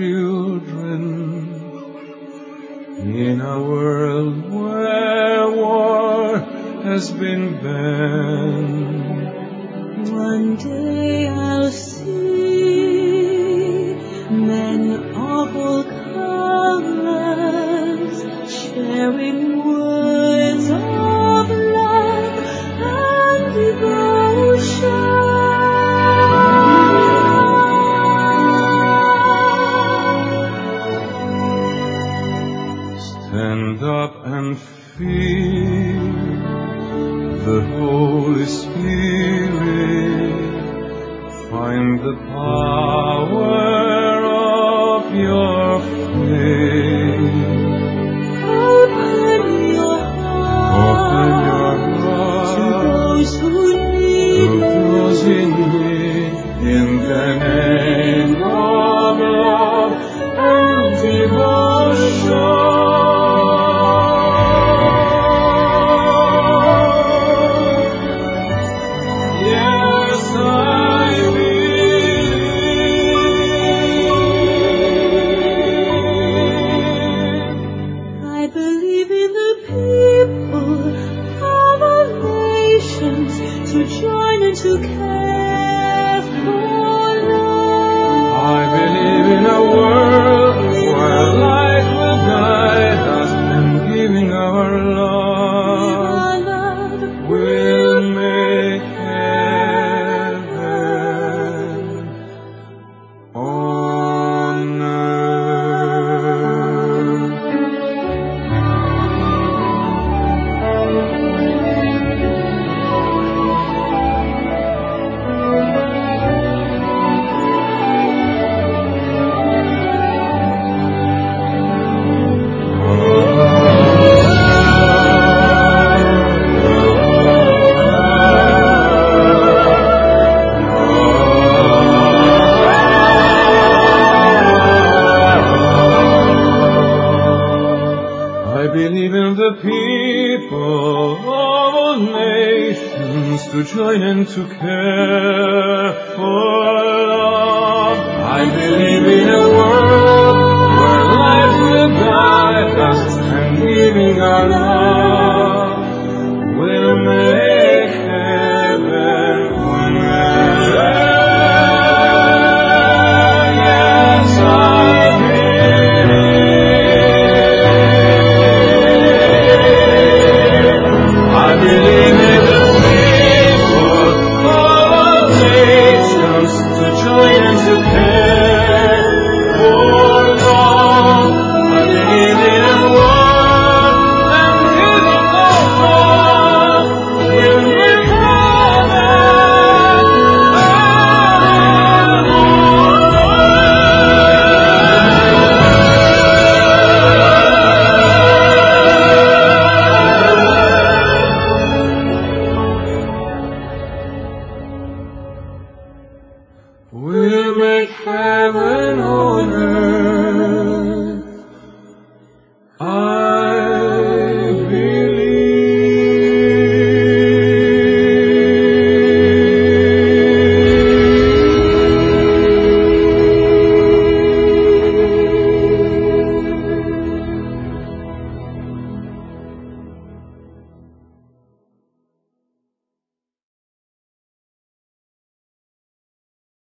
children in a world where war has been banned. One day I'll see many awful colors, sharing words of love and devotion. Stand up and feel the Holy Spirit. Find the power of your faith. Open your heart to those who need in the name of love and devotion. to join and to care for love. I believe in a world where light will guide us, and giving our love will make heaven on earth. I believe in the people of all nations to join and to care